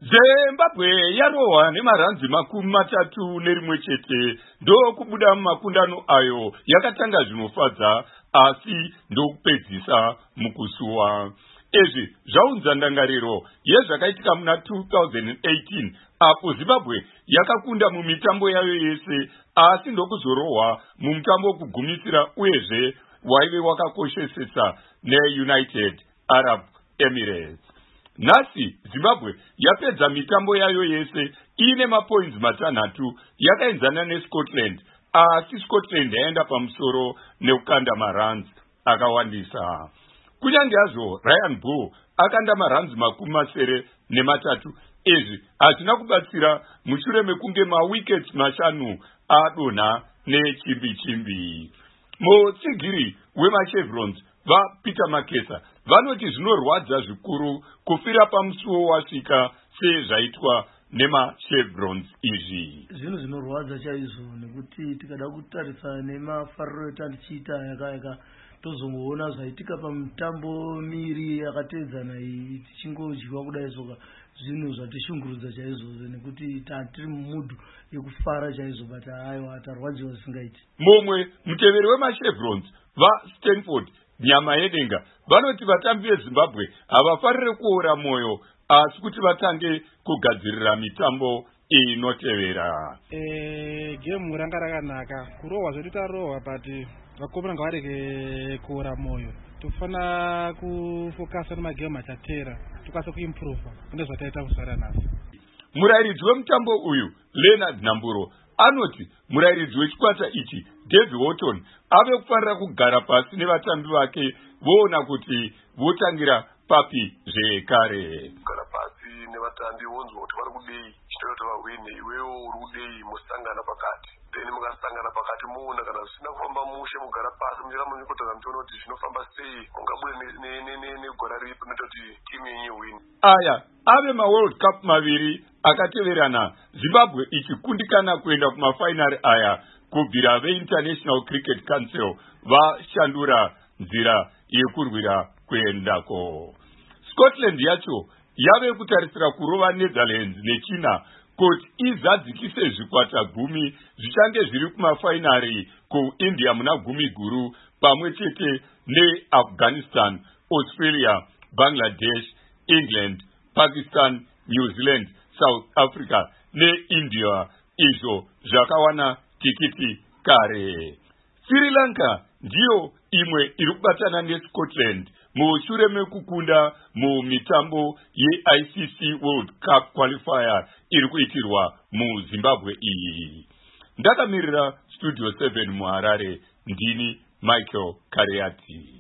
Zimbabwe yarohwa nemaranzi 31 ndokubuda mumakundano ayo yakatanga zvinofadza asi ndokupedzisa mukusuwa. Izvi zvaunza ndangariro yezvakaitika muna 2018 apo Zimbabwe yakakunda mumitambo yayo yese asi ndokuzorohwa mumutambo wokugumisira uyezve waive wakakoshesesa neUnited Arab Emirates. Nhasi Zimbabwe yapedza mitambo yayo yese ine mapoints 6 yakaenzana neScotland, asi Scotland yaenda pamusoro nekukanda maruns akawandisa. Kunyange hazvo Ryan Bull akanda maruns 73, izvi hazvina kubatsira mushure mekunge mawickets 5 adonha nechimbi-chimbi. Mutsigiri wemachevrons vaPeter Makesa vanoti zvinorwadza zvikuru kufira pamusuwo wasvika sezvaitwa nemachevrons izvi. Zvinhu zvinorwadza chaizvo nekuti tikada kutarisa nemafariro etatichiita yaka tozongoona zvaitika pamutambo miri yakatedzana iyi tichingodyiwa kudai soka zvinhu zvatishungurudza chaizvo nekuti tiri mumudhu yekufara chaizvo but aiwa tarwadziwa zvisingaiti. Mumwe muteveri wemachevrons vaStanford nyama yedenga vanoti vatambi veZimbabwe havafarire kuora mwoyo asi kuti vatange kugadzirira mitambo inotevera. Gemu ranga rakanaka kurohwa zvedu tarohwa but vakomana ngavarege kuora mwoyo. Tofana kufokasa nemagemu achatera tukase kuimprove kune zvataita kusara nhasi. Murayiridzi wemutambo uyu Leonard Namburo anoti murayiridzi wechikwata ichi David Horton ave kufanira kugara pasi nevatambi vake voona kuti votangira papi zvekare. Kugara pasi nevatambi wonzwa kuti vari kudei chitoyota vahwine iwewo uri kudei musangana pakati then mukasangana pakati muona kana zvisina kufamba mushe mugara pasi munjira munyikotana muchiona kuti zvinofamba sei mungabude negora ripi noita kuti timu yenyu win. Aya ave maworld cup 2 akateverana Zimbabwe ichikundikana kuenda kumafainari aya kubvira veInternational Cricket Council vashandura nzira yekurwira kuendako. Scotland yacho yave kutarisira kurova Netherlands nechina kuti izadzikise zvikwata 10 zvichange zviri kumafainari kuIndia muna 10 pamwe chete neAfghanistan, Australia, Bangladesh, England, Pakistan, New Zealand, South Africa neIndia izvo zvakawana tikiti kare. Sri Lanka ndiyo imwe iri kubatana neScotland mushure mekukunda mumitambo yeICC World Cup Qualifier iri kuitirwa muZimbabwe iyi. Ndakamirira Studio 7 muHarare, ndini Michael Kareati.